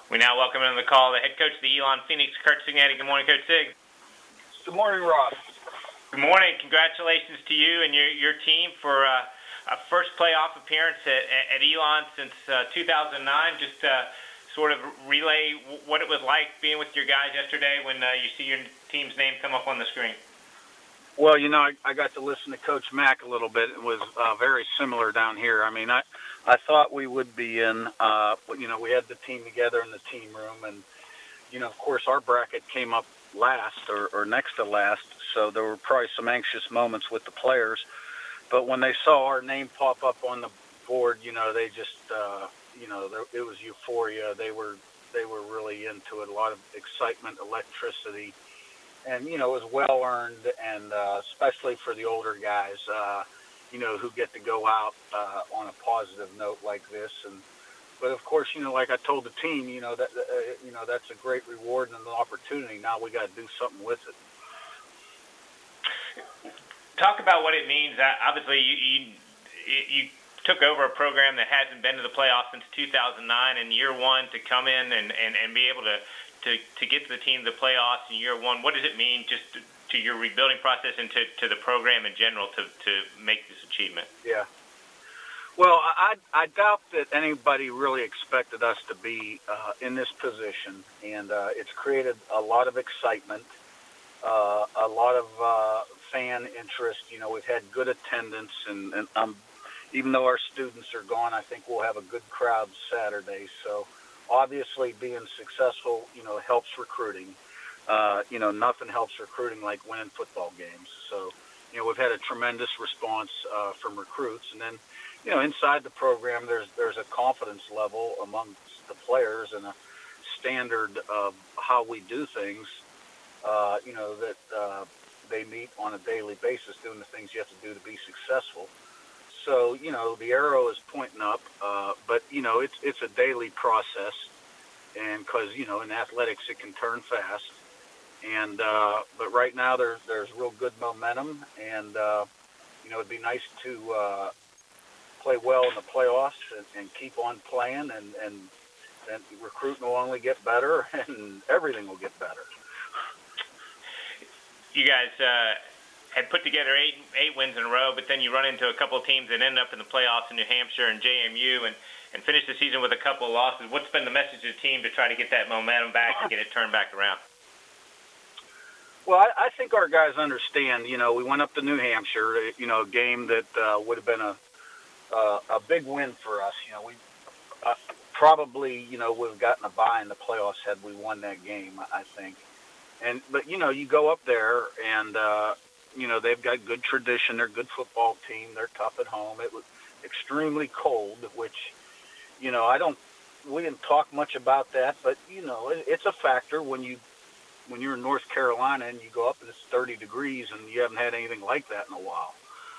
We now welcome on the call the head coach of the Elon Phoenix, Curt Cignetti. Good morning, Coach Sig. Good morning, Ross. Good morning. Congratulations to you and your team for a first playoff appearance at Elon since 2009. Just sort of relay what it was like being with your guys yesterday when you see your team's name come up on the screen. Well, I got to listen to Coach Mack a little bit. It was very similar down here. I mean, I thought we would be in. We had the team together in the team room, and of course, our bracket came up last or next to last, so there were probably some anxious moments with the players. But when they saw our name pop up on the board, they just, it was euphoria. They were really into it. A lot of excitement, electricity. And, it was well earned, and especially for the older guys, who get to go out on a positive note like this. But of course, like I told the team, that's a great reward and an opportunity. Now we got to do something with it. Talk about what it means. Obviously, you took over a program that hasn't been to the playoffs since 2009, and year one to come in and be able to get the team to the playoffs in year one. What does it mean just to your rebuilding process and to the program in general to make this achievement? Yeah. Well, I doubt that anybody really expected us to be in this position, and it's created a lot of excitement, a lot of fan interest. We've had good attendance, and even though our students are gone, I think we'll have a good crowd Saturday. So obviously being successful, helps recruiting. Nothing helps recruiting like winning football games. So, we've had a tremendous response from recruits. And then, inside the program, there's a confidence level amongst the players and a standard of how we do things, that they meet on a daily basis, doing the things you have to do to be successful. So, the arrow is pointing up, but, it's a daily process, and because, in athletics, it can turn fast. And, but right now there's real good momentum, and, it'd be nice to play well in the playoffs and keep on playing, and then recruiting will only get better, and everything will get better. You guys had put together eight wins in a row, but then you run into a couple of teams that end up in the playoffs in New Hampshire and JMU and finish the season with a couple of losses. What's been the message to the team to try to get that momentum back and get it turned back around? Well, I think our guys understand. We went up to New Hampshire, a game that would have been a big win for us. We probably, would have gotten a bye in the playoffs had we won that game, I think. But you go up there, and they've got good tradition. They're a good football team. They're tough at home. It was extremely cold, which we didn't talk much about that, but it's a factor when you're in North Carolina and you go up and it's 30 degrees and you haven't had anything like that in a while.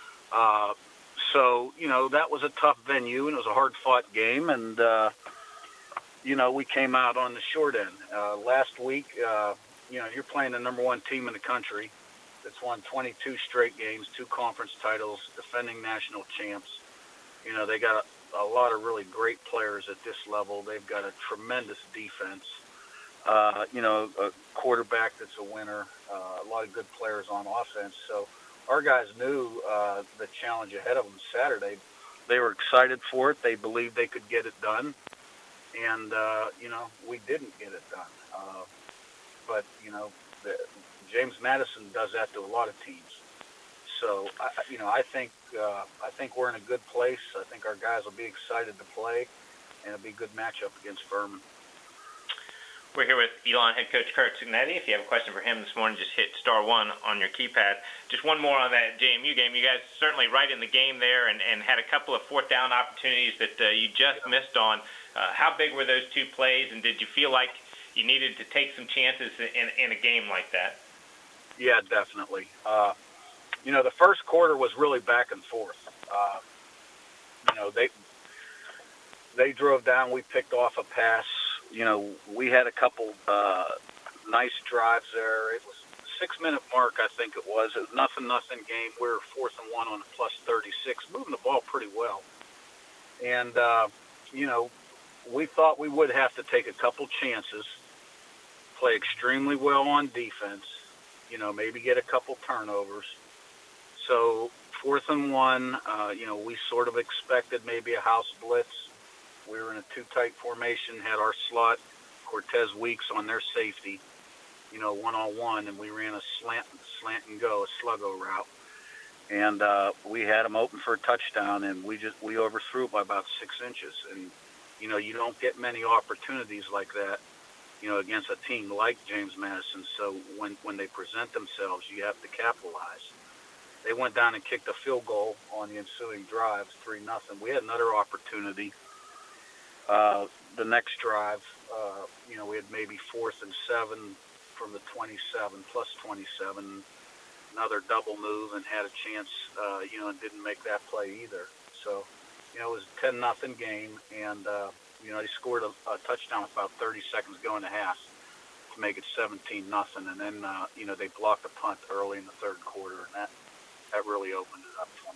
So that was a tough venue, and it was a hard-fought game, and we came out on the short end. Last week, you're playing the number one team in the country that's won 22 straight games, 2 conference titles, defending national champs. They got a lot of really great players at this level. They've got a tremendous defense. A quarterback that's a winner, a lot of good players on offense. So our guys knew the challenge ahead of them Saturday. They were excited for it. They believed they could get it done. And, we didn't get it done. But, James Madison does that to a lot of teams. So, I think we're in a good place. I think our guys will be excited to play, and it'll be a good matchup against Furman. We're here with Elon head coach Curt Cignetti. If you have a question for him this morning, just hit *1 on your keypad. Just one more on that JMU game. You guys certainly right in the game there and had a couple of fourth down opportunities that you just missed on. How big were those two plays, and did you feel like you needed to take some chances in a game like that? Yeah, definitely. The first quarter was really back and forth. They drove down. We picked off a pass. We had a couple nice drives there. It was 6-minute mark, I think it was. It was nothing game. We were 4th and 1 on a +36, moving the ball pretty well. And, we thought we would have to take a couple chances, play extremely well on defense, maybe get a couple turnovers. So 4th and 1, we sort of expected maybe a house blitz. We were in a two-tight formation, had our slot, Cortez Weeks on their safety, one-on-one, and we ran a slant and go, a sluggo route. And we had them open for a touchdown, and we overthrew it by about 6 inches. And, you don't get many opportunities like that, against a team like James Madison. So when they present themselves, you have to capitalize. They went down and kicked a field goal on the ensuing drive, 3-0. We had another opportunity. The next drive, we had maybe 4th and 7 from the 27, plus 27, another double move, and had a chance, and didn't make that play either. So, it was a 10-0 game, and, they scored a touchdown with about 30 seconds going to half to make it 17-0. And then, they blocked a punt early in the third quarter, and that really opened it up 24-0.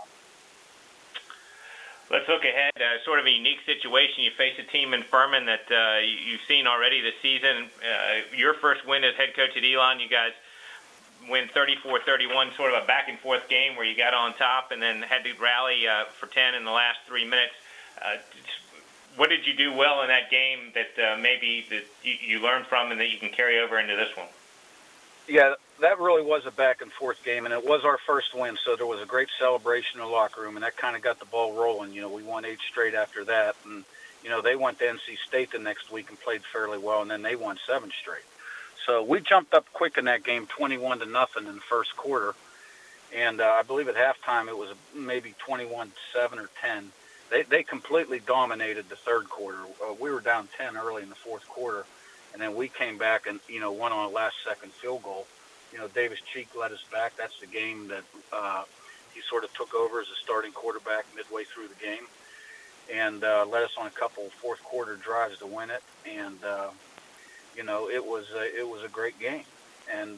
Let's look ahead. Sort of a unique situation. You face a team in Furman that you've seen already this season. Your first win as head coach at Elon, you guys win 34-31, sort of a back-and-forth game where you got on top and then had to rally for 10 in the last 3 minutes. What did you do well in that game that maybe that you learned from and that you can carry over into this one? Yeah, that really was a back-and-forth game, and it was our first win, so there was a great celebration in the locker room, and that kind of got the ball rolling. We won 8 straight after that, and, they went to NC State the next week and played fairly well, and then they won 7 straight. So we jumped up quick in that game, 21-0 in the first quarter, and I believe at halftime it was maybe 21-7 or 10. They completely dominated the third quarter. We were down 10 early in the fourth quarter, and then we came back and, won on a last-second field goal. Davis Cheek led us back. That's the game that he sort of took over as a starting quarterback midway through the game, and led us on a couple fourth-quarter drives to win it. And it was a great game. And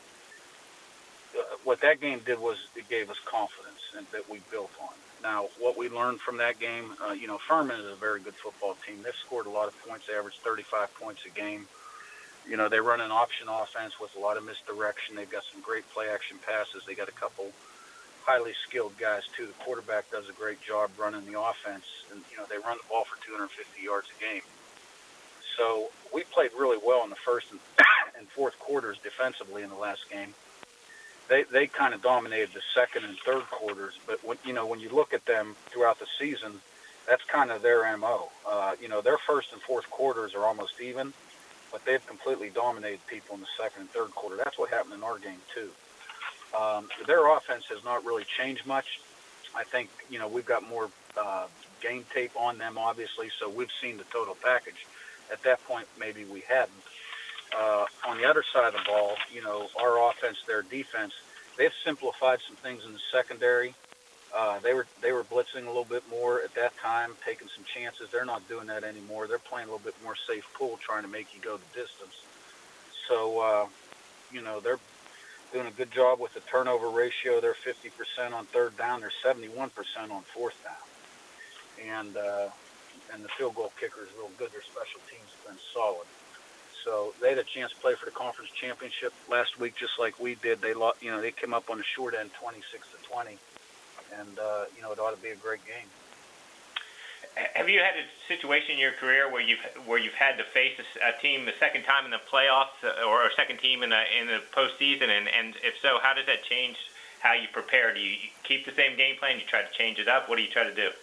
what that game did was it gave us confidence and that we built on. Now, what we learned from that game, Furman is a very good football team. They've scored a lot of points. They average 35 points a game. They run an option offense with a lot of misdirection. They've got some great play-action passes. They got a couple highly skilled guys, too. The quarterback does a great job running the offense. And, they run the ball for 250 yards a game. So we played really well in the first and fourth quarters defensively in the last game. They kind of dominated the second and third quarters. But, when you look at them throughout the season, that's kind of their MO. Their first and fourth quarters are almost even, but they've completely dominated people in the second and third quarter. That's what happened in our game, too. Their offense has not really changed much. I think, we've got more game tape on them, obviously, so we've seen the total package. At that point, maybe we hadn't. On the other side of the ball, our offense, their defense, they've simplified some things in the secondary. They were blitzing a little bit more at that time, taking some chances. They're not doing that anymore. They're playing a little bit more safe pool, trying to make you go the distance. So, they're doing a good job with the turnover ratio. They're 50% on third down. They're 71% on fourth down. And the field goal kicker is real good. Their special teams have been solid. So they had a chance to play for the conference championship last week, just like we did. They came up on the short end, 26-20, and it ought to be a great game. Have you had a situation in your career where you've had to face a team the second time in the playoffs or a second team in the postseason? And if so, how does that change how you prepare? Do you keep the same game plan? You try to change it up? What do you try to do?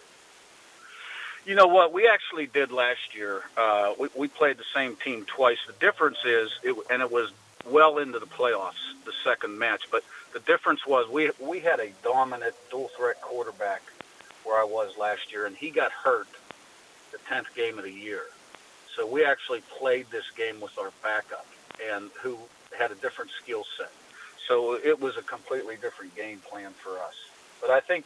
You know what? We actually did last year. We played the same team twice. The difference is, it was well into the playoffs, the second match. But the difference was we had a dominant dual-threat quarterback where I was last year, and he got hurt the 10th game of the year. So we actually played this game with our backup, and who had a different skill set. So it was a completely different game plan for us. But I think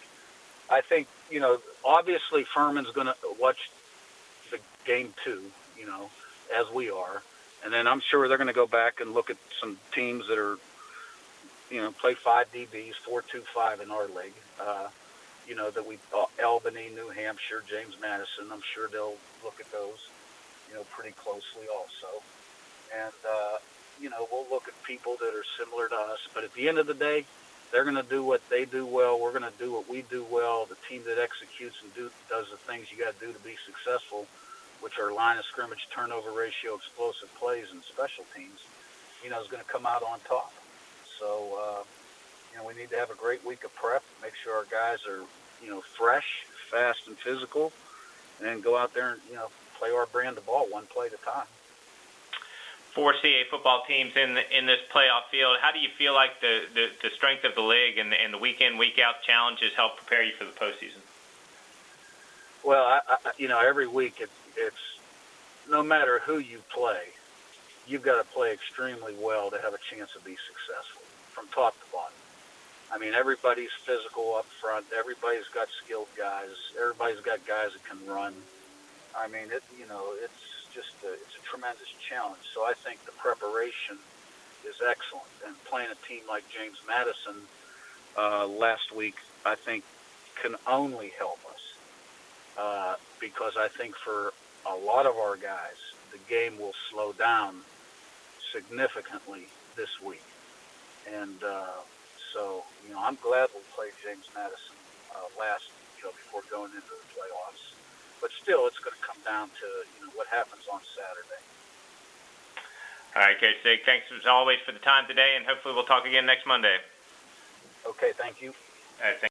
obviously Furman's going to watch the game 2, as we are. And then I'm sure they're going to go back and look at some teams that are, play 5 DBs, 4-2-5 in our league. that we Albany, New Hampshire, James Madison. I'm sure they'll look at those, pretty closely also. And we'll look at people that are similar to us. But at the end of the day, they're going to do what they do well. We're going to do what we do well. The team that executes and does the things you got to do to be successful, which are line of scrimmage, turnover ratio, explosive plays, and special teams, is going to come out on top. So, we need to have a great week of prep, make sure our guys are, fresh, fast, and physical, and then go out there and, play our brand of ball one play at a time. 4 CA football teams in this playoff field. How do you feel like the strength of the league and the week in, week out challenges help prepare you for the postseason? Well, every week it's no matter who you play, you've got to play extremely well to have a chance to be successful from top to bottom. I mean, everybody's physical up front. Everybody's got skilled guys. Everybody's got guys that can run. I mean, it's a tremendous challenge. So I think the preparation is excellent. And playing a team like James Madison last week, I think, can only help us because I think for a lot of our guys, the game will slow down significantly this week. And so, I'm glad we played James Madison last, before going into the playoffs. But still, it's going to come down to, what happens on Saturday. All right, Coach Sig, thanks as always for the time today, and hopefully we'll talk again next Monday. Okay, thank you. All right, thanks.